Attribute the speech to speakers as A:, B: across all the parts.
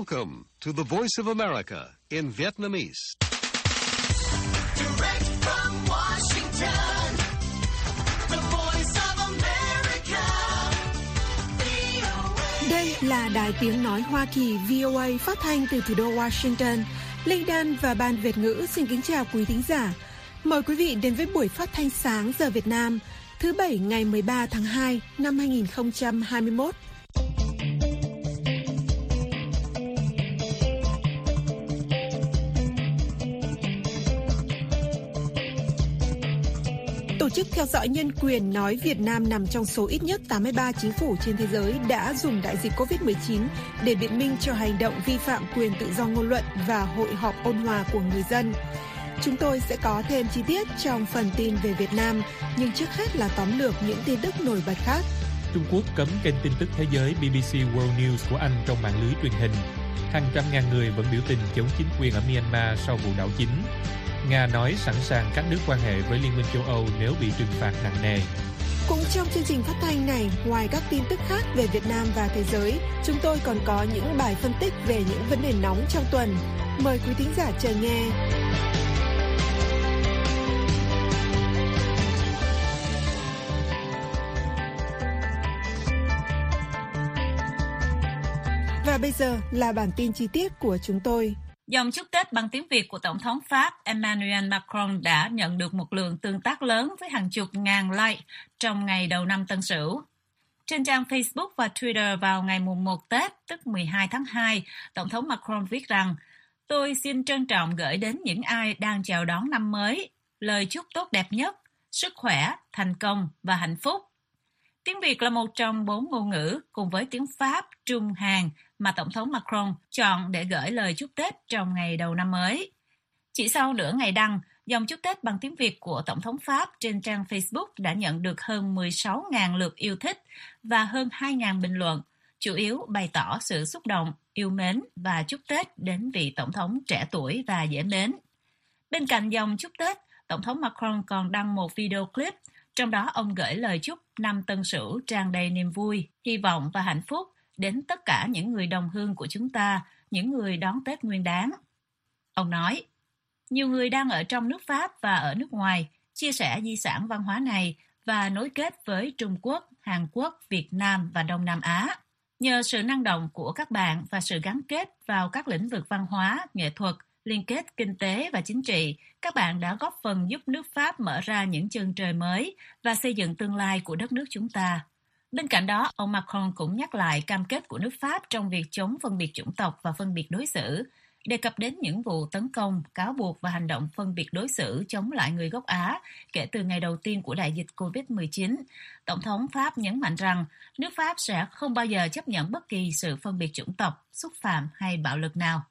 A: Welcome to the Voice of America in Vietnamese.
B: Direct from Washington, the Voice of America, VOA.
C: Đây là Đài Tiếng Nói Hoa Kỳ VOA phát thanh từ thủ đô Washington. Linh Đan và Ban Việt ngữ xin kính chào quý thính giả. Mời quý vị đến với buổi phát thanh sáng giờ Việt Nam, thứ Bảy ngày 13 tháng 2 năm 2021. Tổ chức theo dõi nhân quyền nói Việt Nam nằm trong số ít nhất 83 chính phủ trên thế giới đã dùng đại dịch COVID-19 để biện minh cho hành động vi phạm quyền tự do ngôn luận và hội họp ôn hòa của người dân. Chúng tôi sẽ có thêm chi tiết trong phần tin về Việt Nam, nhưng trước hết là tóm lược những tin tức nổi bật khác.
D: Trung Quốc cấm kênh tin tức thế giới BBC World News của Anh trong mạng lưới truyền hình. Hàng trăm ngàn người vẫn biểu tình chống chính quyền ở Myanmar sau vụ đảo chính. Nga nói sẵn sàng cắt đứt quan hệ với Liên minh châu Âu nếu bị trừng phạt nặng nề.
C: Cũng trong chương trình phát thanh này, ngoài các tin tức khác về Việt Nam và thế giới, chúng tôi còn có những bài phân tích về những vấn đề nóng trong tuần. Mời quý thính giả chờ nghe. Và bây giờ là bản tin chi tiết của chúng tôi.
E: Dòng chúc Tết bằng tiếng Việt của Tổng thống Pháp Emmanuel Macron đã nhận được một lượng tương tác lớn với hàng chục ngàn like trong ngày đầu năm Tân Sửu. Trên trang Facebook và Twitter vào ngày mùng 1 Tết, tức 12 tháng 2, Tổng thống Macron viết rằng: "Tôi xin trân trọng gửi đến những ai đang chào đón năm mới lời chúc tốt đẹp nhất, sức khỏe, thành công và hạnh phúc." Tiếng Việt là một trong 4 ngôn ngữ cùng với tiếng Pháp, Trung, Hàn mà Tổng thống Macron chọn để gửi lời chúc Tết trong ngày đầu năm mới. Chỉ sau nửa ngày đăng, dòng chúc Tết bằng tiếng Việt của Tổng thống Pháp trên trang Facebook đã nhận được hơn 16.000 lượt yêu thích và hơn 2.000 bình luận, chủ yếu bày tỏ sự xúc động, yêu mến và chúc Tết đến vị Tổng thống trẻ tuổi và dễ mến. Bên cạnh dòng chúc Tết, Tổng thống Macron còn đăng một video clip, trong đó ông gửi lời chúc năm Tân Sửu tràn đầy niềm vui, hy vọng và hạnh phúc đến tất cả những người đồng hương của chúng ta, những người đón Tết Nguyên đán. Ông nói, nhiều người đang ở trong nước Pháp và ở nước ngoài chia sẻ di sản văn hóa này và nối kết với Trung Quốc, Hàn Quốc, Việt Nam và Đông Nam Á. Nhờ sự năng động của các bạn và sự gắn kết vào các lĩnh vực văn hóa, nghệ thuật, liên kết kinh tế và chính trị, các bạn đã góp phần giúp nước Pháp mở ra những chân trời mới và xây dựng tương lai của đất nước chúng ta. Bên cạnh đó, ông Macron cũng nhắc lại cam kết của nước Pháp trong việc chống phân biệt chủng tộc và phân biệt đối xử, đề cập đến những vụ tấn công, cáo buộc và hành động phân biệt đối xử chống lại người gốc Á kể từ ngày đầu tiên của đại dịch COVID-19. Tổng thống Pháp nhấn mạnh rằng nước Pháp sẽ không bao giờ chấp nhận bất kỳ sự phân biệt chủng tộc, xúc phạm hay bạo lực nào.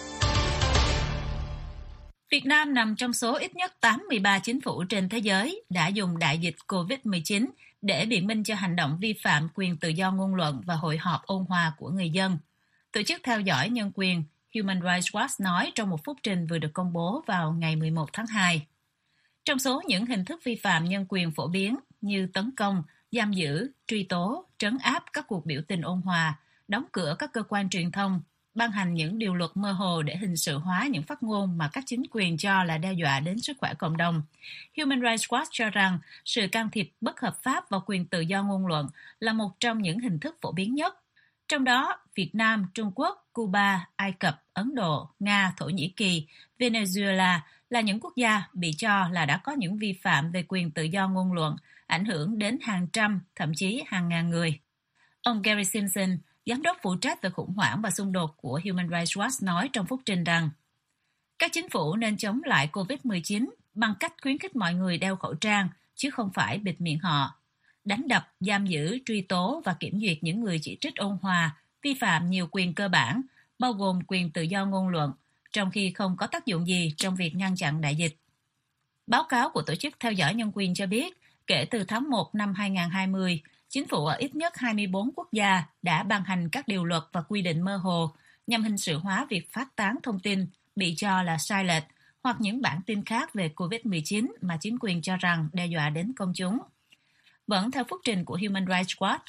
E: Việt Nam nằm trong số ít nhất 83 chính phủ trên thế giới đã dùng đại dịch COVID-19 để biện minh cho hành động vi phạm quyền tự do ngôn luận và hội họp ôn hòa của người dân. Tổ chức theo dõi nhân quyền Human Rights Watch nói trong một phúc trình vừa được công bố vào ngày 11 tháng 2. Trong số những hình thức vi phạm nhân quyền phổ biến như tấn công, giam giữ, truy tố, trấn áp các cuộc biểu tình ôn hòa, đóng cửa các cơ quan truyền thông, ban hành những điều luật mơ hồ để hình sự hóa những phát ngôn mà các chính quyền cho là đe dọa đến sức khỏe cộng đồng. Human Rights Watch cho rằng sự can thiệp bất hợp pháp vào quyền tự do ngôn luận là một trong những hình thức phổ biến nhất. Trong đó, Việt Nam, Trung Quốc, Cuba, Ai Cập, Ấn Độ, Nga, Thổ Nhĩ Kỳ, Venezuela là những quốc gia bị cho là đã có những vi phạm về quyền tự do ngôn luận, ảnh hưởng đến hàng trăm, thậm chí hàng ngàn người. Ông Gary Simpson, giám đốc phụ trách về khủng hoảng và xung đột của Human Rights Watch nói trong phúc trình rằng các chính phủ nên chống lại COVID-19 bằng cách khuyến khích mọi người đeo khẩu trang, chứ không phải bịt miệng họ. Đánh đập, giam giữ, truy tố và kiểm duyệt những người chỉ trích ôn hòa, vi phạm nhiều quyền cơ bản, bao gồm quyền tự do ngôn luận, trong khi không có tác dụng gì trong việc ngăn chặn đại dịch. Báo cáo của Tổ chức Theo dõi Nhân quyền cho biết, kể từ tháng 1 năm 2020, chính phủ ở ít nhất 24 quốc gia đã ban hành các điều luật và quy định mơ hồ nhằm hình sự hóa việc phát tán thông tin bị cho là sai lệch hoặc những bản tin khác về COVID-19 mà chính quyền cho rằng đe dọa đến công chúng. Vẫn theo phúc trình của Human Rights Watch,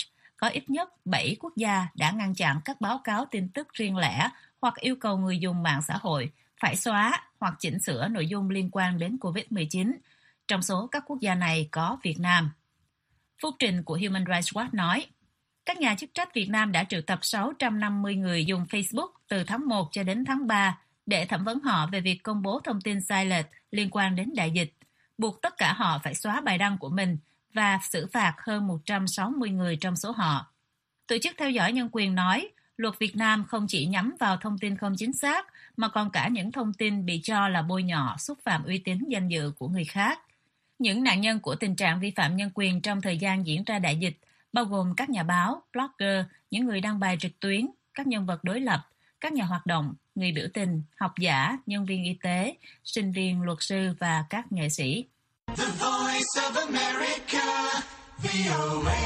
E: có ít nhất 7 quốc gia đã ngăn chặn các báo cáo tin tức riêng lẻ hoặc yêu cầu người dùng mạng xã hội phải xóa hoặc chỉnh sửa nội dung liên quan đến COVID-19. Trong số các quốc gia này có Việt Nam. Phúc Trình của Human Rights Watch nói, các nhà chức trách Việt Nam đã triệu tập 650 người dùng Facebook từ tháng 1 cho đến tháng 3 để thẩm vấn họ về việc công bố thông tin sai lệch liên quan đến đại dịch, buộc tất cả họ phải xóa bài đăng của mình và xử phạt hơn 160 người trong số họ. Tổ chức theo dõi nhân quyền nói, luật Việt Nam không chỉ nhắm vào thông tin không chính xác, mà còn cả những thông tin bị cho là bôi nhọ, xúc phạm uy tín danh dự của người khác. Những nạn nhân của tình trạng vi phạm nhân quyền trong thời gian diễn ra đại dịch, bao gồm các nhà báo, blogger, những người đăng bài trực tuyến, các nhân vật đối lập, các nhà hoạt động, người biểu tình, học giả, nhân viên y tế, sinh viên, luật sư và các nghệ sĩ.
B: The Voice of America, VOA.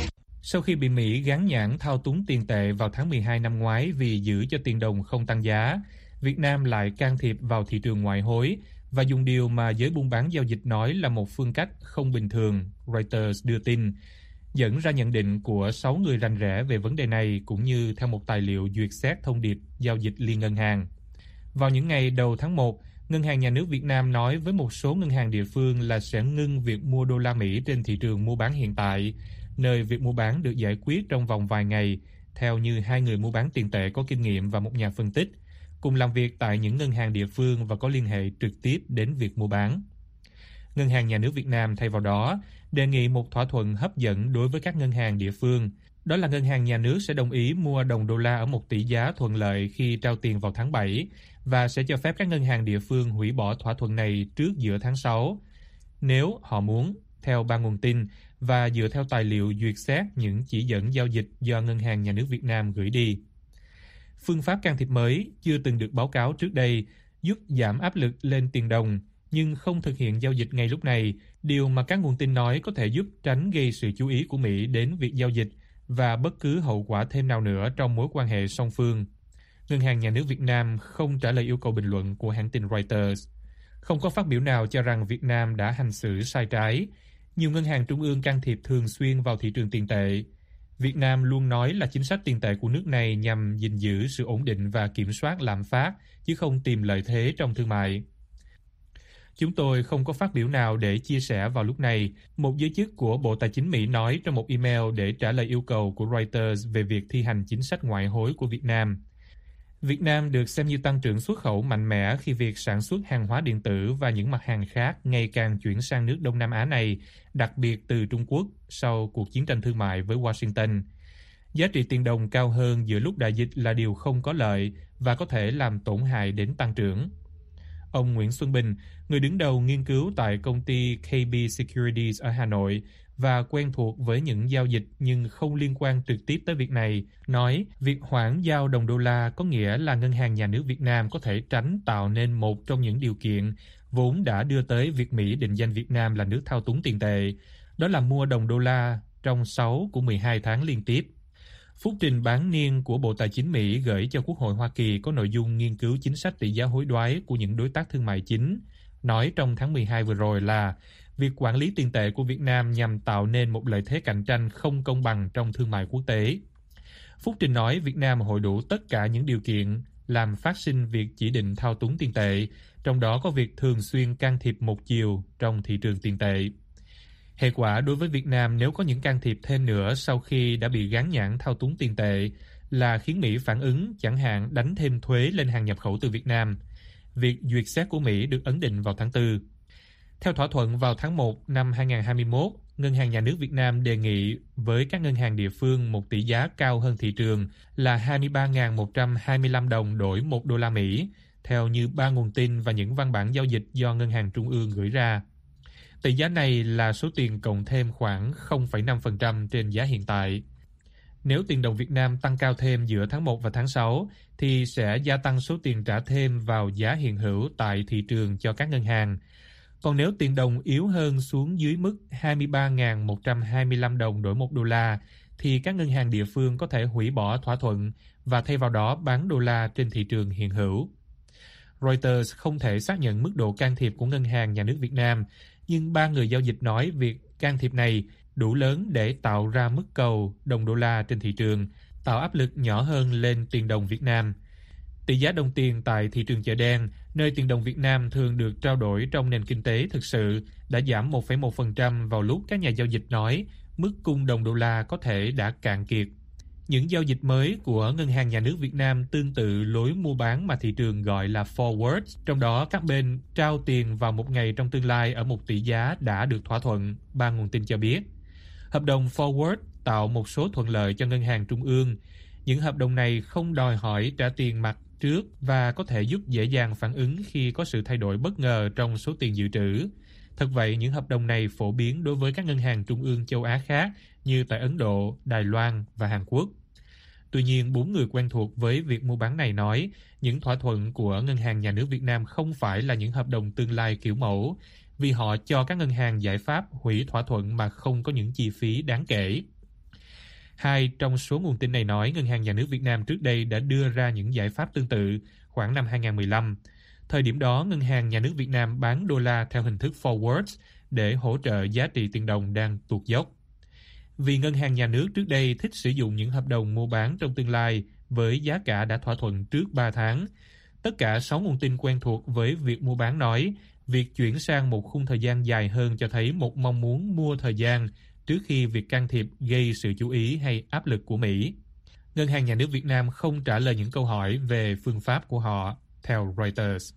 D: Sau khi bị Mỹ gán nhãn thao túng tiền tệ vào tháng 12 năm ngoái vì giữ cho tiền đồng không tăng giá, Việt Nam lại can thiệp vào thị trường ngoại hối và dùng điều mà giới buôn bán giao dịch nói là một phương cách không bình thường, Reuters đưa tin, dẫn ra nhận định của 6 người rành rẽ về vấn đề này cũng như theo một tài liệu duyệt xét thông điệp giao dịch liên ngân hàng. Vào những ngày đầu tháng 1, Ngân hàng Nhà nước Việt Nam nói với một số ngân hàng địa phương là sẽ ngưng việc mua đô la Mỹ trên thị trường mua bán hiện tại, nơi việc mua bán được giải quyết trong vòng vài ngày, theo như 2 người mua bán tiền tệ có kinh nghiệm và một nhà phân tích, cùng làm việc tại những ngân hàng địa phương và có liên hệ trực tiếp đến việc mua bán. Ngân hàng Nhà nước Việt Nam thay vào đó đề nghị một thỏa thuận hấp dẫn đối với các ngân hàng địa phương. Đó là ngân hàng nhà nước sẽ đồng ý mua đồng đô la ở một tỷ giá thuận lợi khi trao tiền vào tháng 7 và sẽ cho phép các ngân hàng địa phương hủy bỏ thỏa thuận này trước giữa tháng 6 nếu họ muốn, theo 3 nguồn tin và dựa theo tài liệu duyệt xét những chỉ dẫn giao dịch do Ngân hàng Nhà nước Việt Nam gửi đi. Phương pháp can thiệp mới chưa từng được báo cáo trước đây giúp giảm áp lực lên tiền đồng nhưng không thực hiện giao dịch ngay lúc này, điều mà các nguồn tin nói có thể giúp tránh gây sự chú ý của Mỹ đến việc giao dịch và bất cứ hậu quả thêm nào nữa trong mối quan hệ song phương. Ngân hàng Nhà nước Việt Nam không trả lời yêu cầu bình luận của hãng tin Reuters. Không có phát biểu nào cho rằng Việt Nam đã hành xử sai trái. Nhiều ngân hàng trung ương can thiệp thường xuyên vào thị trường tiền tệ. Việt Nam luôn nói là chính sách tiền tệ của nước này nhằm gìn giữ sự ổn định và kiểm soát lạm phát, chứ không tìm lợi thế trong thương mại. Chúng tôi không có phát biểu nào để chia sẻ vào lúc này, một giới chức của Bộ Tài chính Mỹ nói trong một email để trả lời yêu cầu của Reuters về việc thi hành chính sách ngoại hối của Việt Nam. Việt Nam được xem như tăng trưởng xuất khẩu mạnh mẽ khi việc sản xuất hàng hóa điện tử và những mặt hàng khác ngày càng chuyển sang nước Đông Nam Á này, đặc biệt từ Trung Quốc sau cuộc chiến tranh thương mại với Washington. Giá trị tiền đồng cao hơn giữa lúc đại dịch là điều không có lợi và có thể làm tổn hại đến tăng trưởng. Ông Nguyễn Xuân Bình, người đứng đầu nghiên cứu tại công ty KB Securities ở Hà Nội và quen thuộc với những giao dịch nhưng không liên quan trực tiếp tới việc này, nói việc hoãn giao đồng đô la có nghĩa là Ngân hàng Nhà nước Việt Nam có thể tránh tạo nên một trong những điều kiện vốn đã đưa tới việc Mỹ định danh Việt Nam là nước thao túng tiền tệ, đó là mua đồng đô la trong 6 của 12 tháng liên tiếp. Phúc trình bán niên của Bộ Tài chính Mỹ gửi cho Quốc hội Hoa Kỳ có nội dung nghiên cứu chính sách tỷ giá hối đoái của những đối tác thương mại chính, nói trong tháng 12 vừa rồi là việc quản lý tiền tệ của Việt Nam nhằm tạo nên một lợi thế cạnh tranh không công bằng trong thương mại quốc tế. Phúc trình nói Việt Nam hội đủ tất cả những điều kiện làm phát sinh việc chỉ định thao túng tiền tệ, trong đó có việc thường xuyên can thiệp một chiều trong thị trường tiền tệ. Hệ quả đối với Việt Nam nếu có những can thiệp thêm nữa sau khi đã bị gán nhãn thao túng tiền tệ là khiến Mỹ phản ứng, chẳng hạn đánh thêm thuế lên hàng nhập khẩu từ Việt Nam. Việc duyệt xét của Mỹ được ấn định vào tháng 4. Theo thỏa thuận vào tháng 1 năm 2021, Ngân hàng Nhà nước Việt Nam đề nghị với các ngân hàng địa phương một tỷ giá cao hơn thị trường là 23.125 đồng đổi 1 đô la Mỹ, theo như 3 nguồn tin và những văn bản giao dịch do Ngân hàng Trung ương gửi ra. Tỷ giá này là số tiền cộng thêm khoảng 0,5% trên giá hiện tại. Nếu tiền đồng Việt Nam tăng cao thêm giữa tháng 1 và tháng 6, thì sẽ gia tăng số tiền trả thêm vào giá hiện hữu tại thị trường cho các ngân hàng. Còn nếu tiền đồng yếu hơn xuống dưới mức 23.125 đồng đổi 1 đô la, thì các ngân hàng địa phương có thể hủy bỏ thỏa thuận và thay vào đó bán đô la trên thị trường hiện hữu. Reuters không thể xác nhận mức độ can thiệp của Ngân hàng Nhà nước Việt Nam, nhưng 3 người giao dịch nói việc can thiệp này đủ lớn để tạo ra mức cầu đồng đô la trên thị trường, tạo áp lực nhỏ hơn lên tiền đồng Việt Nam. Tỷ giá đồng tiền tại thị trường chợ đen, nơi tiền đồng Việt Nam thường được trao đổi trong nền kinh tế thực sự, đã giảm 1,1% vào lúc các nhà giao dịch nói mức cung đồng đô la có thể đã cạn kiệt. Những giao dịch mới của Ngân hàng Nhà nước Việt Nam tương tự lối mua bán mà thị trường gọi là forward, trong đó các bên trao tiền vào một ngày trong tương lai ở một tỷ giá đã được thỏa thuận, ba nguồn tin cho biết. Hợp đồng forward tạo một số thuận lợi cho Ngân hàng Trung ương. Những hợp đồng này không đòi hỏi trả tiền mặt trước và có thể giúp dễ dàng phản ứng khi có sự thay đổi bất ngờ trong số tiền dự trữ. Thật vậy, những hợp đồng này phổ biến đối với các ngân hàng trung ương châu Á khác như tại Ấn Độ, Đài Loan và Hàn Quốc. Tuy nhiên, 4 người quen thuộc với việc mua bán này nói những thỏa thuận của Ngân hàng Nhà nước Việt Nam không phải là những hợp đồng tương lai kiểu mẫu, vì họ cho các ngân hàng giải pháp hủy thỏa thuận mà không có những chi phí đáng kể. Hai trong số nguồn tin này nói Ngân hàng Nhà nước Việt Nam trước đây đã đưa ra những giải pháp tương tự khoảng năm 2015. Thời điểm đó, Ngân hàng Nhà nước Việt Nam bán đô la theo hình thức forwards để hỗ trợ giá trị tiền đồng đang tuột dốc. Vì Ngân hàng Nhà nước trước đây thích sử dụng những hợp đồng mua bán trong tương lai với giá cả đã thỏa thuận trước 3 tháng. Tất cả 6 nguồn tin quen thuộc với việc mua bán nói việc chuyển sang một khung thời gian dài hơn cho thấy một mong muốn mua thời gian trước khi việc can thiệp gây sự chú ý hay áp lực của Mỹ. Ngân hàng Nhà nước Việt Nam không trả lời những câu hỏi về phương pháp của họ, theo Reuters.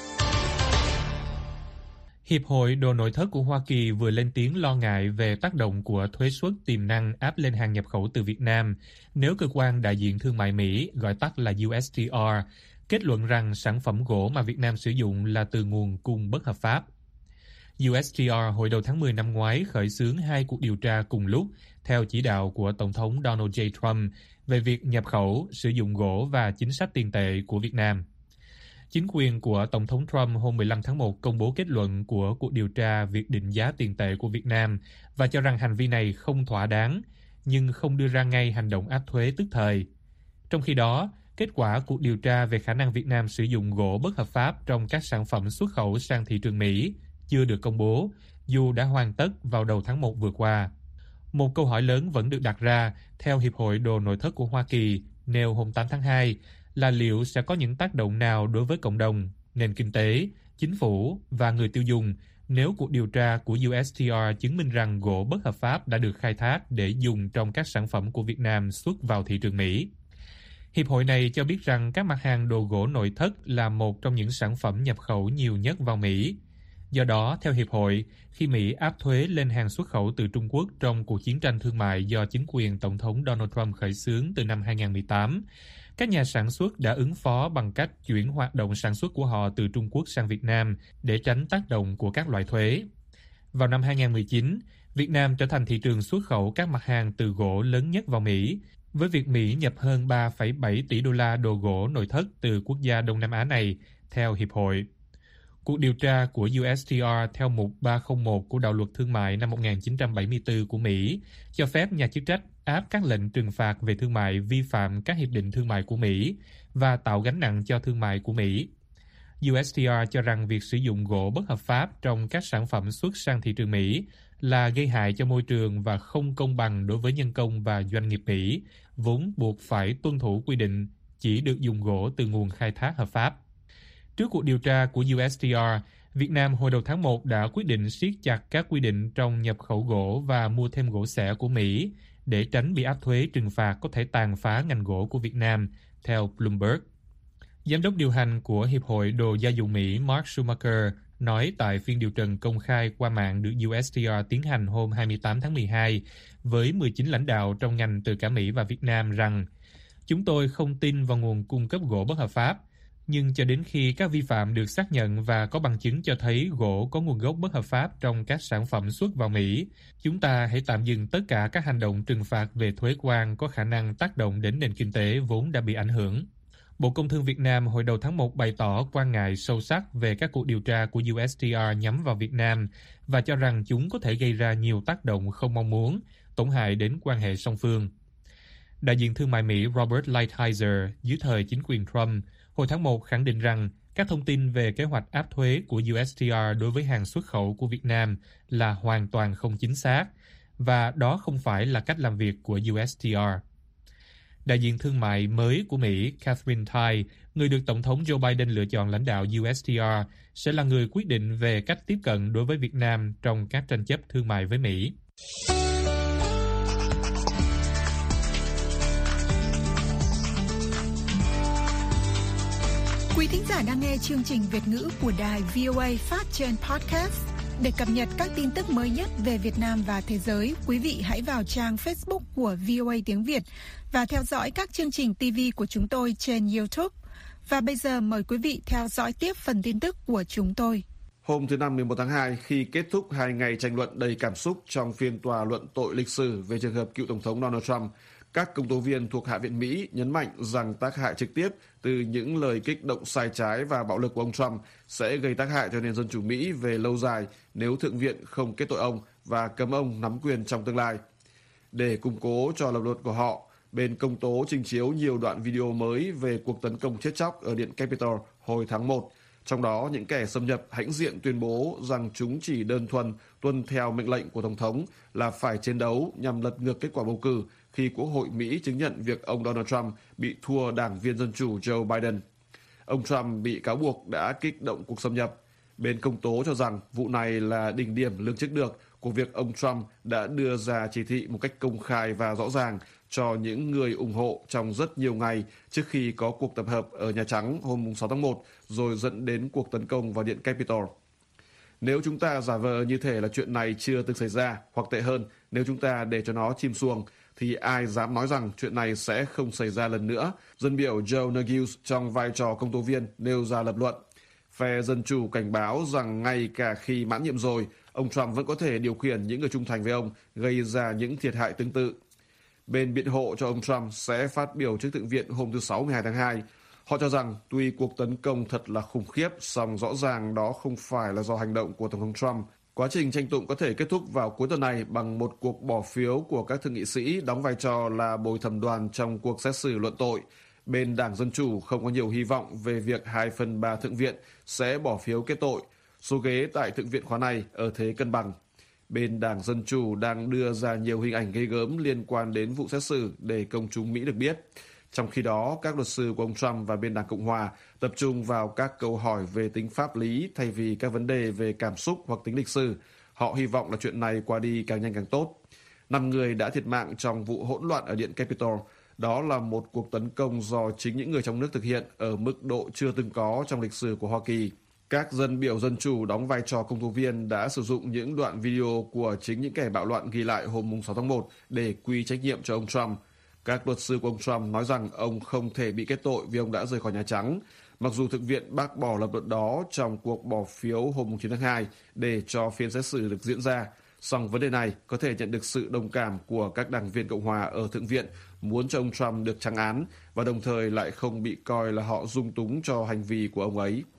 D: Hiệp hội Đồ nội thất của Hoa Kỳ vừa lên tiếng lo ngại về tác động của thuế suất tiềm năng áp lên hàng nhập khẩu từ Việt Nam nếu cơ quan đại diện thương mại Mỹ, gọi tắt là USTR, kết luận rằng sản phẩm gỗ mà Việt Nam sử dụng là từ nguồn cung bất hợp pháp. USTR hồi đầu tháng 10 năm ngoái khởi xướng 2 cuộc điều tra cùng lúc theo chỉ đạo của Tổng thống Donald J. Trump về việc nhập khẩu, sử dụng gỗ và chính sách tiền tệ của Việt Nam. Chính quyền của Tổng thống Trump hôm 15 tháng 1 công bố kết luận của cuộc điều tra việc định giá tiền tệ của Việt Nam và cho rằng hành vi này không thỏa đáng, nhưng không đưa ra ngay hành động áp thuế tức thời. Trong khi đó, kết quả cuộc điều tra về khả năng Việt Nam sử dụng gỗ bất hợp pháp trong các sản phẩm xuất khẩu sang thị trường Mỹ chưa được công bố, dù đã hoàn tất vào đầu tháng 1 vừa qua. Một câu hỏi lớn vẫn được đặt ra, theo Hiệp hội Đồ nội thất của Hoa Kỳ, nêu hôm 8 tháng 2, là liệu sẽ có những tác động nào đối với cộng đồng, nền kinh tế, chính phủ và người tiêu dùng nếu cuộc điều tra của USTR chứng minh rằng gỗ bất hợp pháp đã được khai thác để dùng trong các sản phẩm của Việt Nam xuất vào thị trường Mỹ. Hiệp hội này cho biết rằng các mặt hàng đồ gỗ nội thất là một trong những sản phẩm nhập khẩu nhiều nhất vào Mỹ. Do đó, theo Hiệp hội, khi Mỹ áp thuế lên hàng xuất khẩu từ Trung Quốc trong cuộc chiến tranh thương mại do chính quyền Tổng thống Donald Trump khởi xướng từ năm 2018, các nhà sản xuất đã ứng phó bằng cách chuyển hoạt động sản xuất của họ từ Trung Quốc sang Việt Nam để tránh tác động của các loại thuế. Vào năm 2019, Việt Nam trở thành thị trường xuất khẩu các mặt hàng từ gỗ lớn nhất vào Mỹ, với việc Mỹ nhập hơn 3,7 tỷ đô la đồ gỗ nội thất từ quốc gia Đông Nam Á này, theo Hiệp hội. Cuộc điều tra của USTR theo mục 301 của Đạo luật Thương mại năm 1974 của Mỹ cho phép nhà chức trách áp các lệnh trừng phạt về thương mại vi phạm các hiệp định thương mại của Mỹ và tạo gánh nặng cho thương mại của Mỹ. USTR cho rằng việc sử dụng gỗ bất hợp pháp trong các sản phẩm xuất sang thị trường Mỹ là gây hại cho môi trường và không công bằng đối với nhân công và doanh nghiệp Mỹ, vốn buộc phải tuân thủ quy định chỉ được dùng gỗ từ nguồn khai thác hợp pháp. Trước cuộc điều tra của USTR, Việt Nam hồi đầu tháng 1 đã quyết định siết chặt các quy định trong nhập khẩu gỗ và mua thêm gỗ xẻ của Mỹ để tránh bị áp thuế trừng phạt có thể tàn phá ngành gỗ của Việt Nam, theo Bloomberg. Giám đốc điều hành của Hiệp hội Đồ gia dụng Mỹ Mark Schumacher nói tại phiên điều trần công khai qua mạng được USTR tiến hành hôm 28 tháng 12 với 19 lãnh đạo trong ngành từ cả Mỹ và Việt Nam rằng chúng tôi không tin vào nguồn cung cấp gỗ bất hợp pháp, nhưng cho đến khi các vi phạm được xác nhận và có bằng chứng cho thấy gỗ có nguồn gốc bất hợp pháp trong các sản phẩm xuất vào Mỹ, chúng ta hãy tạm dừng tất cả các hành động trừng phạt về thuế quan có khả năng tác động đến nền kinh tế vốn đã bị ảnh hưởng. Bộ Công Thương Việt Nam hồi đầu tháng 1 bày tỏ quan ngại sâu sắc về các cuộc điều tra của USTR nhắm vào Việt Nam và cho rằng chúng có thể gây ra nhiều tác động không mong muốn, tổn hại đến quan hệ song phương. Đại diện thương mại Mỹ Robert Lighthizer dưới thời chính quyền Trump hồi tháng 1 khẳng định rằng các thông tin về kế hoạch áp thuế của USTR đối với hàng xuất khẩu của Việt Nam là hoàn toàn không chính xác và đó không phải là cách làm việc của USTR. Đại diện thương mại mới của Mỹ, Katherine Tai, người được Tổng thống Joe Biden lựa chọn lãnh đạo USTR, sẽ là người quyết định về cách tiếp cận đối với Việt Nam trong các tranh chấp thương mại với Mỹ.
C: Quý thính giả đang nghe chương trình Việt ngữ của đài VOA phát trên podcast. Để cập nhật các tin tức mới nhất về Việt Nam và thế giới, quý vị hãy vào trang Facebook của VOA tiếng Việt và theo dõi các chương trình TV của chúng tôi trên YouTube. Và bây giờ mời quý vị theo dõi tiếp phần tin tức của chúng tôi.
F: Hôm thứ Năm 11 tháng 2, khi kết thúc 2 ngày tranh luận đầy cảm xúc trong phiên tòa luận tội lịch sử về trường hợp cựu Tổng thống Donald Trump, các công tố viên thuộc Hạ viện Mỹ nhấn mạnh rằng tác hại trực tiếp từ những lời kích động sai trái và bạo lực của ông Trump sẽ gây tác hại cho nền dân chủ Mỹ về lâu dài nếu Thượng viện không kết tội ông và cấm ông nắm quyền trong tương lai. Để củng cố cho lập luận của họ, bên công tố trình chiếu nhiều đoạn video mới về cuộc tấn công chết chóc ở Điện Capitol hồi tháng 1. Trong đó, những kẻ xâm nhập hãnh diện tuyên bố rằng chúng chỉ đơn thuần tuân theo mệnh lệnh của Tổng thống là phải chiến đấu nhằm lật ngược kết quả bầu cử khi Quốc hội Mỹ chứng nhận việc ông Donald Trump bị thua đảng viên Dân Chủ Joe Biden. Ông Trump bị cáo buộc đã kích động cuộc xâm nhập. Bên công tố cho rằng vụ này là đỉnh điểm lường trước được của việc ông Trump đã đưa ra chỉ thị một cách công khai và rõ ràng cho những người ủng hộ trong rất nhiều ngày trước khi có cuộc tập hợp ở Nhà Trắng hôm 6 tháng 1, rồi dẫn đến cuộc tấn công vào Điện Capitol. Nếu chúng ta giả vờ như thể là chuyện này chưa từng xảy ra, hoặc tệ hơn, nếu chúng ta để cho nó chìm xuồng, thì ai dám nói rằng chuyện này sẽ không xảy ra lần nữa, dân biểu Joe Neguse trong vai trò công tố viên nêu ra lập luận. Phe Dân Chủ cảnh báo rằng ngay cả khi mãn nhiệm rồi, ông Trump vẫn có thể điều khiển những người trung thành với ông, gây ra những thiệt hại tương tự. Bên biện hộ cho ông Trump sẽ phát biểu trước Thượng viện hôm thứ Sáu 12 tháng 2. Họ cho rằng tuy cuộc tấn công thật là khủng khiếp, song rõ ràng đó không phải là do hành động của Tổng thống Trump. Quá trình tranh tụng có thể kết thúc vào cuối tuần này bằng một cuộc bỏ phiếu của các thượng nghị sĩ đóng vai trò là bồi thẩm đoàn trong cuộc xét xử luận tội. Bên Đảng Dân Chủ không có nhiều hy vọng về việc 2/3 Thượng viện sẽ bỏ phiếu kết tội. Số ghế tại Thượng viện khóa này ở thế cân bằng. Bên Đảng Dân Chủ đang đưa ra nhiều hình ảnh ghê gớm liên quan đến vụ xét xử để công chúng Mỹ được biết. Trong khi đó, các luật sư của ông Trump và bên Đảng Cộng Hòa tập trung vào các câu hỏi về tính pháp lý thay vì các vấn đề về cảm xúc hoặc tính lịch sử. Họ hy vọng là chuyện này qua đi càng nhanh càng tốt. 5 người đã thiệt mạng trong vụ hỗn loạn ở Điện Capitol. Đó là một cuộc tấn công do chính những người trong nước thực hiện ở mức độ chưa từng có trong lịch sử của Hoa Kỳ. Các dân biểu Dân Chủ đóng vai trò công tố viên đã sử dụng những đoạn video của chính những kẻ bạo loạn ghi lại hôm 6 tháng 1 để quy trách nhiệm cho ông Trump. Các luật sư của ông Trump nói rằng ông không thể bị kết tội vì ông đã rời khỏi Nhà Trắng, mặc dù Thượng viện bác bỏ lập luận đó trong cuộc bỏ phiếu hôm 9 tháng 2 để cho phiên xét xử được diễn ra. Song vấn đề này có thể nhận được sự đồng cảm của các đảng viên Cộng Hòa ở Thượng viện muốn cho ông Trump được trắng án và đồng thời lại không bị coi là họ dung túng cho hành vi của ông ấy.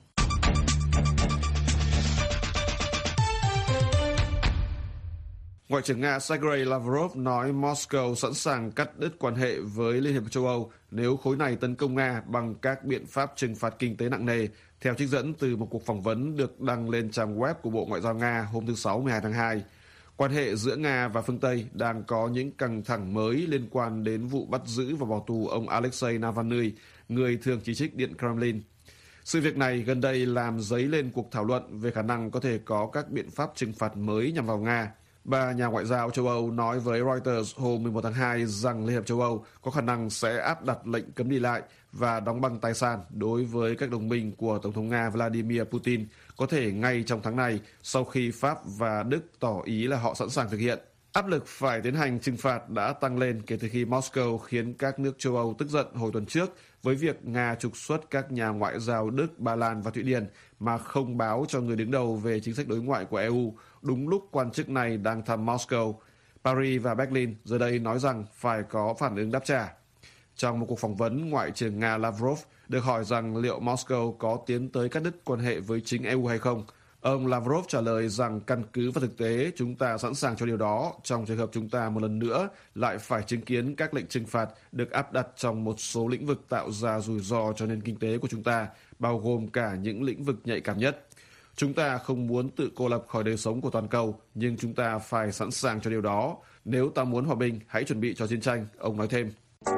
F: Ngoại trưởng Nga Sergei Lavrov nói Moscow sẵn sàng cắt đứt quan hệ với Liên hiệp châu Âu nếu khối này tấn công Nga bằng các biện pháp trừng phạt kinh tế nặng nề, theo trích dẫn từ một cuộc phỏng vấn được đăng lên trang web của Bộ Ngoại giao Nga hôm thứ Sáu 12 tháng 2. Quan hệ giữa Nga và phương Tây đang có những căng thẳng mới liên quan đến vụ bắt giữ và bỏ tù ông Alexei Navalny, người thường chỉ trích Điện Kremlin. Sự việc này gần đây làm dấy lên cuộc thảo luận về khả năng có thể có các biện pháp trừng phạt mới nhằm vào Nga. Ba nhà ngoại giao châu Âu nói với Reuters hôm 11 tháng 2 rằng Liên hiệp châu Âu có khả năng sẽ áp đặt lệnh cấm đi lại và đóng băng tài sản đối với các đồng minh của Tổng thống Nga Vladimir Putin, có thể ngay trong tháng này sau khi Pháp và Đức tỏ ý là họ sẵn sàng thực hiện. Áp lực phải tiến hành trừng phạt đã tăng lên kể từ khi Moscow khiến các nước châu Âu tức giận hồi tuần trước với việc Nga trục xuất các nhà ngoại giao Đức, Ba Lan và Thụy Điển mà không báo cho người đứng đầu về chính sách đối ngoại của EU đúng lúc quan chức này đang thăm Moscow. Paris và Berlin giờ đây nói rằng phải có phản ứng đáp trả. Trong một cuộc phỏng vấn, Ngoại trưởng Nga Lavrov được hỏi rằng liệu Moscow có tiến tới cắt đứt quan hệ với chính EU hay không. Ông Lavrov trả lời rằng căn cứ vào thực tế, chúng ta sẵn sàng cho điều đó trong trường hợp chúng ta một lần nữa lại phải chứng kiến các lệnh trừng phạt được áp đặt trong một số lĩnh vực tạo ra rủi ro cho nền kinh tế của chúng ta, bao gồm cả những lĩnh vực nhạy cảm nhất. Chúng ta không muốn tự cô lập khỏi đời sống của toàn cầu, nhưng chúng ta phải sẵn sàng cho điều đó. Nếu ta muốn hòa bình, hãy chuẩn bị cho chiến tranh, ông nói thêm.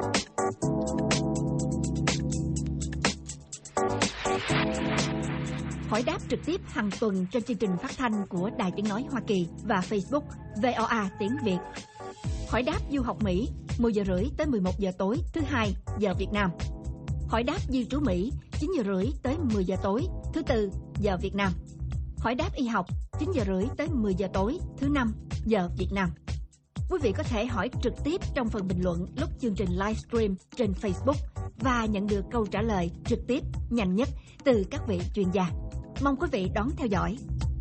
G: Hỏi đáp trực tiếp hàng tuần trên chương trình phát thanh của Đài Tiếng Nói Hoa Kỳ và Facebook VOA Tiếng Việt. Hỏi đáp du học Mỹ 10 giờ rưỡi tới 11 giờ tối thứ Hai giờ Việt Nam. Hỏi đáp di trú Mỹ 9 giờ rưỡi tới 10 giờ tối thứ Tư giờ Việt Nam. Hỏi đáp y học 9 giờ rưỡi tới 10 giờ tối thứ Năm giờ Việt Nam. Quý vị có thể hỏi trực tiếp trong phần bình luận lúc chương trình livestream trên Facebook và nhận được câu trả lời trực tiếp nhanh nhất từ các vị chuyên gia. Mong quý vị đón theo dõi.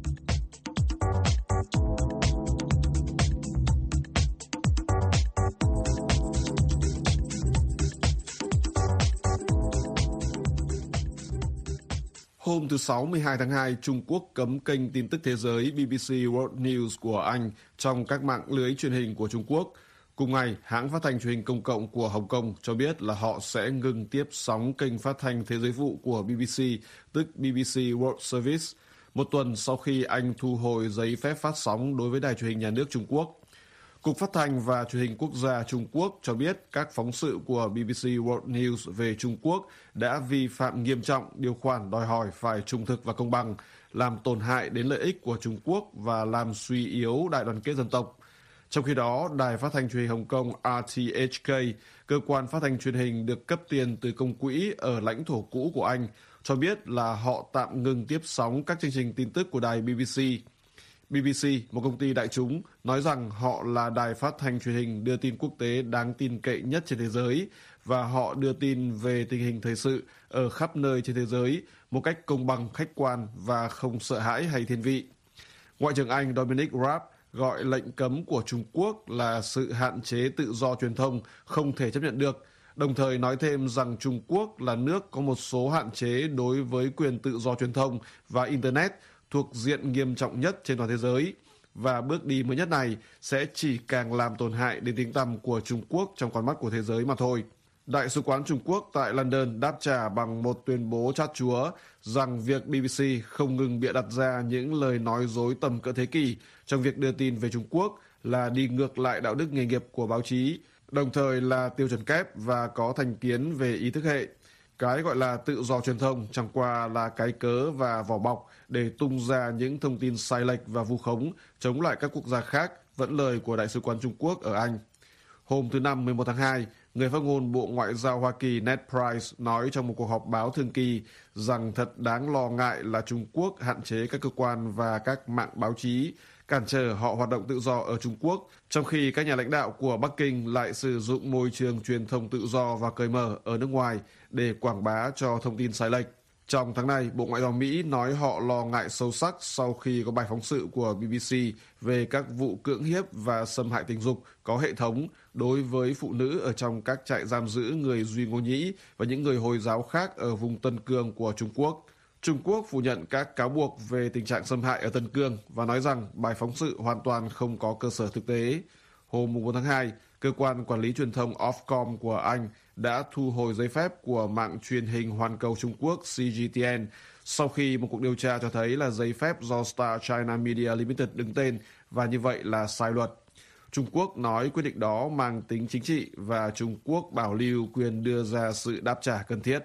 F: Hôm thứ Sáu 12 tháng 2, Trung Quốc cấm kênh tin tức thế giới BBC World News của Anh trong các mạng lưới truyền hình của Trung Quốc. Cùng ngày, hãng phát thanh truyền hình công cộng của Hồng Kông cho biết là họ sẽ ngừng tiếp sóng kênh phát thanh thế giới phụ của BBC, tức BBC World Service, một tuần sau khi Anh thu hồi giấy phép phát sóng đối với đài truyền hình nhà nước Trung Quốc. Cục Phát thanh và Truyền hình Quốc gia Trung Quốc cho biết các phóng sự của BBC World News về Trung Quốc đã vi phạm nghiêm trọng điều khoản đòi hỏi phải trung thực và công bằng, làm tổn hại đến lợi ích của Trung Quốc và làm suy yếu đại đoàn kết dân tộc. Trong khi đó, Đài Phát thanh Truyền hình Hồng Kông RTHK, cơ quan phát thanh truyền hình được cấp tiền từ công quỹ ở lãnh thổ cũ của Anh, cho biết là họ tạm ngừng tiếp sóng các chương trình tin tức của đài BBC. BBC, một công ty đại chúng, nói rằng họ là đài phát thanh truyền hình đưa tin quốc tế đáng tin cậy nhất trên thế giới và họ đưa tin về tình hình thời sự ở khắp nơi trên thế giới một cách công bằng, khách quan và không sợ hãi hay thiên vị. Ngoại trưởng Anh Dominic Raab gọi lệnh cấm của Trung Quốc là sự hạn chế tự do truyền thông không thể chấp nhận được, đồng thời nói thêm rằng Trung Quốc là nước có một số hạn chế đối với quyền tự do truyền thông và Internet thuộc diện nghiêm trọng nhất trên toàn thế giới, và bước đi mới nhất này sẽ chỉ càng làm tổn hại đến tiếng tăm của Trung Quốc trong con mắt của thế giới mà thôi. Đại sứ quán Trung Quốc tại London đáp trả bằng một tuyên bố chát chúa rằng việc BBC không ngừng bịa đặt ra những lời nói dối tầm cỡ thế kỷ trong việc đưa tin về Trung Quốc là đi ngược lại đạo đức nghề nghiệp của báo chí, đồng thời là tiêu chuẩn kép và có thành kiến về ý thức hệ. Cái gọi là tự do truyền thông chẳng qua là cái cớ và vỏ bọc để tung ra những thông tin sai lệch và vu khống chống lại các quốc gia khác, vẫn lời của Đại sứ quán Trung Quốc ở Anh. Hôm thứ Năm 11 tháng 2, người phát ngôn Bộ Ngoại giao Hoa Kỳ Ned Price nói trong một cuộc họp báo thường kỳ rằng thật đáng lo ngại là Trung Quốc hạn chế các cơ quan và các mạng báo chí, cản trở họ hoạt động tự do ở Trung Quốc, trong khi các nhà lãnh đạo của Bắc Kinh lại sử dụng môi trường truyền thông tự do và cởi mở ở nước ngoài để quảng bá cho thông tin sai lệch. Trong tháng này, Bộ Ngoại giao Mỹ nói họ lo ngại sâu sắc sau khi có bài phóng sự của BBC về các vụ cưỡng hiếp và xâm hại tình dục có hệ thống đối với phụ nữ ở trong các trại giam giữ người Duy Ngô Nhĩ và những người Hồi giáo khác ở vùng Tân Cương của Trung Quốc. Trung Quốc phủ nhận các cáo buộc về tình trạng xâm hại ở Tân Cương và nói rằng bài phóng sự hoàn toàn không có cơ sở thực tế. Hôm 4 tháng 2, cơ quan quản lý truyền thông Ofcom của Anh đã thu hồi giấy phép của mạng truyền hình hoàn cầu Trung Quốc CGTN sau khi một cuộc điều tra cho thấy là giấy phép do Star China Media Limited đứng tên và như vậy là sai luật. Trung Quốc nói quyết định đó mang tính chính trị và Trung Quốc bảo lưu quyền đưa ra sự đáp trả cần thiết.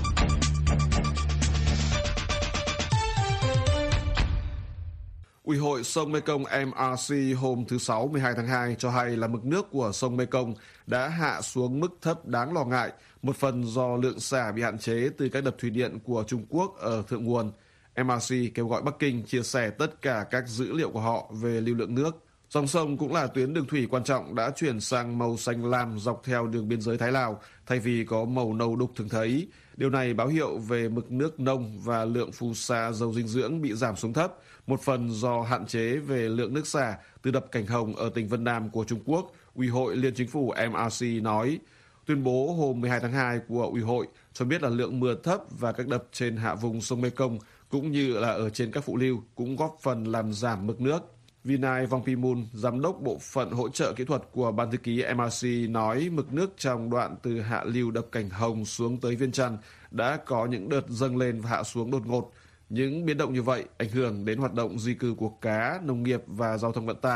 F: Ủy hội sông Mekong MRC hôm thứ Sáu 12 tháng 2 cho hay là mực nước của sông Mekong đã hạ xuống mức thấp đáng lo ngại, một phần do lượng xả bị hạn chế từ các đập thủy điện của Trung Quốc ở thượng nguồn. MRC kêu gọi Bắc Kinh chia sẻ tất cả các dữ liệu của họ về lưu lượng nước. Dòng sông cũng là tuyến đường thủy quan trọng đã chuyển sang màu xanh lam dọc theo đường biên giới Thái Lào thay vì có màu nâu đục thường thấy. Điều này báo hiệu về mực nước nông và lượng phù sa giàu dinh dưỡng bị giảm xuống thấp, một phần do hạn chế về lượng nước xả từ đập Cảnh Hồng ở tỉnh Vân Nam của Trung Quốc, Ủy hội Liên Chính phủ MRC nói. Tuyên bố hôm 12 tháng 2 của Ủy hội cho biết là lượng mưa thấp và các đập trên hạ vùng sông Mekong cũng như là ở trên các phụ lưu cũng góp phần làm giảm mực nước. Vinay Vongpimun, giám đốc bộ phận hỗ trợ kỹ thuật của Ban thư ký MRC nói mực nước trong đoạn từ hạ lưu đập Cảnh Hồng xuống tới Viêng Chăn đã có những đợt dâng lên và hạ xuống đột ngột. Những biến động như vậy ảnh hưởng đến hoạt động di cư của cá, nông nghiệp và giao thông vận tải,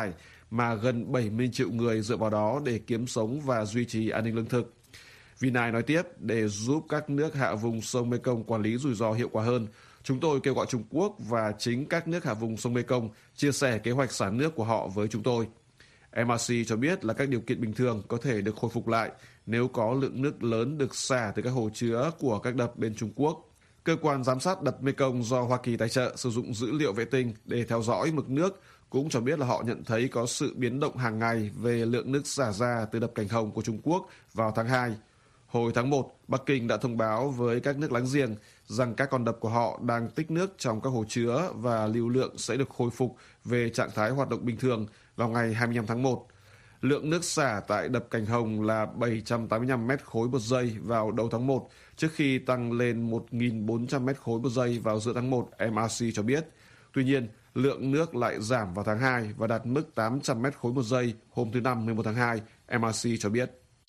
F: mà gần 70 triệu người dựa vào đó để kiếm sống và duy trì an ninh lương thực. Vinay nói tiếp, để giúp các nước hạ vùng sông Mekong quản lý rủi ro hiệu quả hơn, chúng tôi kêu gọi Trung Quốc và chính các nước hạ vùng sông Mekong chia sẻ kế hoạch xả nước của họ với chúng tôi. MRC cho biết là các điều kiện bình thường có thể được khôi phục lại nếu có lượng nước lớn được xả từ các hồ chứa của các đập bên Trung Quốc. Cơ quan giám sát đập Mekong do Hoa Kỳ tài trợ sử dụng dữ liệu vệ tinh để theo dõi mực nước cũng cho biết là họ nhận thấy có sự biến động hàng ngày về lượng nước xả ra từ đập Cảnh Hồng của Trung Quốc vào tháng 2. Hồi tháng 1, Bắc Kinh đã thông báo với các nước láng giềng rằng các con đập của họ đang tích nước trong các hồ chứa và lưu lượng sẽ được khôi phục về trạng thái hoạt động bình thường vào ngày 25 tháng 1. Lượng nước xả tại đập Cảnh Hồng là 785 mét khối một giây vào đầu tháng 1, trước khi tăng lên 1.400 mét khối một giây vào giữa tháng 1, MRC cho biết. Tuy nhiên, lượng nước lại giảm vào tháng 2 và đạt mức 800 mét khối một giây hôm thứ Năm 11 tháng 2, MRC cho biết.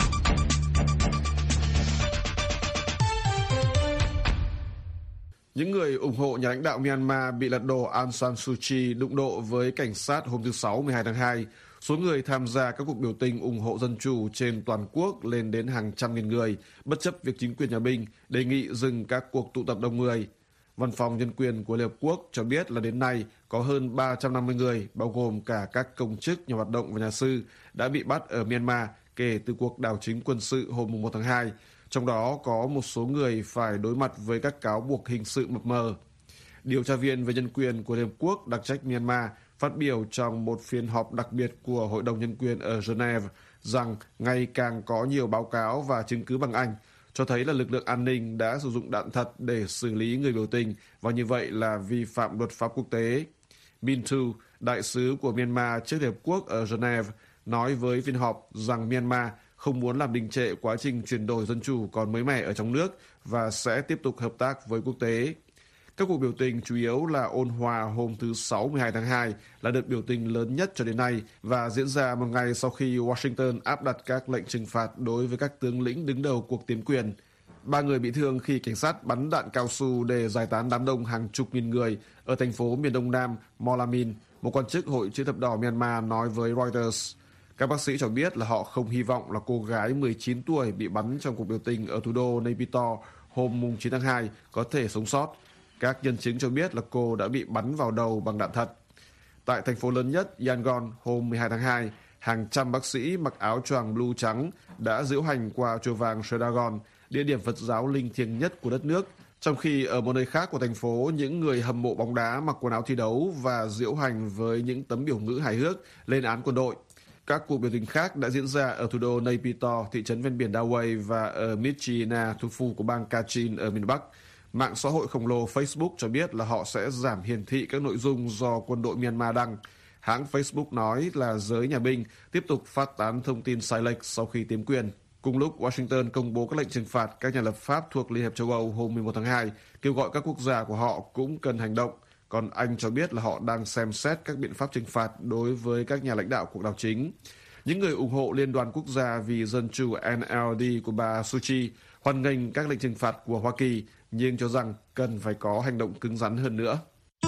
F: Những người ủng hộ nhà lãnh đạo Myanmar bị lật đổ Aung San Suu Kyi đụng độ với cảnh sát hôm thứ Sáu 12 tháng 2. Số người tham gia các cuộc biểu tình ủng hộ dân chủ trên toàn quốc lên đến hàng trăm nghìn người, bất chấp việc chính quyền nhà Binh đề nghị dừng các cuộc tụ tập đông người. Văn phòng Nhân quyền của Liên Hợp Quốc cho biết là đến nay có hơn 350 người, bao gồm cả các công chức, nhà hoạt động và nhà sư, đã bị bắt ở Myanmar kể từ cuộc đảo chính quân sự hôm 1 tháng 2. Trong đó có một số người phải đối mặt với các cáo buộc hình sự mập mờ. Điều tra viên về nhân quyền của Liên Hợp Quốc đặc trách Myanmar phát biểu trong một phiên họp đặc biệt của Hội đồng Nhân quyền ở Geneva rằng ngày càng có nhiều báo cáo và chứng cứ bằng ảnh cho thấy là lực lượng an ninh đã sử dụng đạn thật để xử lý người biểu tình và như vậy là vi phạm luật pháp quốc tế. Min Thu, đại sứ của Myanmar trước Liên Hợp Quốc ở Geneva, nói với phiên họp rằng Myanmar không muốn làm đình trệ quá trình chuyển đổi dân chủ còn mới mẻ ở trong nước và sẽ tiếp tục hợp tác với quốc tế. Các cuộc biểu tình chủ yếu là ôn hòa hôm thứ Sáu 12 tháng 2 là đợt biểu tình lớn nhất cho đến nay và diễn ra một ngày sau khi Washington áp đặt các lệnh trừng phạt đối với các tướng lĩnh đứng đầu cuộc tiến quyền. 3 người bị thương khi cảnh sát bắn đạn cao su để giải tán đám đông hàng chục nghìn người ở thành phố miền đông nam Molamin, một quan chức Hội Chữ thập đỏ Myanmar nói với Reuters. Các bác sĩ cho biết là họ không hy vọng là cô gái 19 tuổi bị bắn trong cuộc biểu tình ở thủ đô Naypyidaw hôm 9 tháng 2 có thể sống sót. Các nhân chứng cho biết là cô đã bị bắn vào đầu bằng đạn thật. Tại thành phố lớn nhất Yangon hôm 12 tháng 2, hàng trăm bác sĩ mặc áo choàng blue trắng đã diễu hành qua chùa vàng Seragon, địa điểm Phật giáo linh thiêng nhất của đất nước, trong khi ở một nơi khác của thành phố, những người hâm mộ bóng đá mặc quần áo thi đấu và diễu hành với những tấm biểu ngữ hài hước lên án quân đội. Các cuộc biểu tình khác đã diễn ra ở thủ đô Naypyidaw, thị trấn ven biển Dawei và ở Myitkyina, thủ phủ của bang Kachin ở miền Bắc. Mạng xã hội khổng lồ Facebook cho biết là họ sẽ giảm hiển thị các nội dung do quân đội Myanmar đăng. Hãng Facebook nói là giới nhà binh tiếp tục phát tán thông tin sai lệch sau khi chiếm quyền. Cùng lúc, Washington công bố các lệnh trừng phạt các nhà lập pháp thuộc Liên hiệp châu Âu hôm 11 tháng 2, kêu gọi các quốc gia của họ cũng cần hành động. Còn Anh cho biết là họ đang xem xét các biện pháp trừng phạt đối với các nhà lãnh đạo cuộc đảo chính. Những người ủng hộ Liên đoàn Quốc gia vì Dân chủ NLD của bà Suu Kyi hoan nghênh các lệnh trừng phạt của Hoa Kỳ, nhưng cho rằng cần phải có hành động cứng rắn hơn nữa.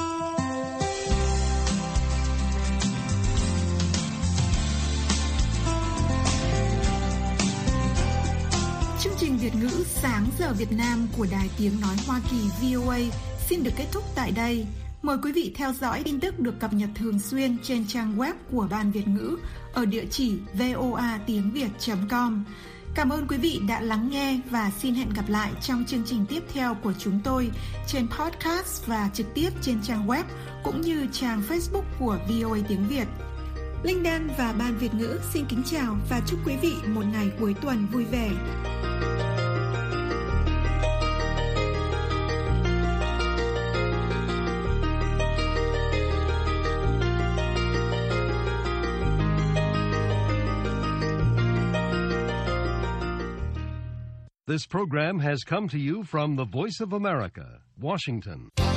C: Chương trình Việt ngữ Sáng giờ Việt Nam của Đài Tiếng Nói Hoa Kỳ VOA xin được kết thúc tại đây. Mời quý vị theo dõi tin tức được cập nhật thường xuyên trên trang web của Ban Việt ngữ ở địa chỉ voatiengviet.com. Cảm ơn quý vị đã lắng nghe và xin hẹn gặp lại trong chương trình tiếp theo của chúng tôi trên podcast và trực tiếp trên trang web cũng như trang Facebook của VOA Tiếng Việt. Linh Đan và Ban Việt ngữ xin kính chào và chúc quý vị một ngày cuối tuần vui vẻ.
A: This program has come to you from the Voice of America, Washington.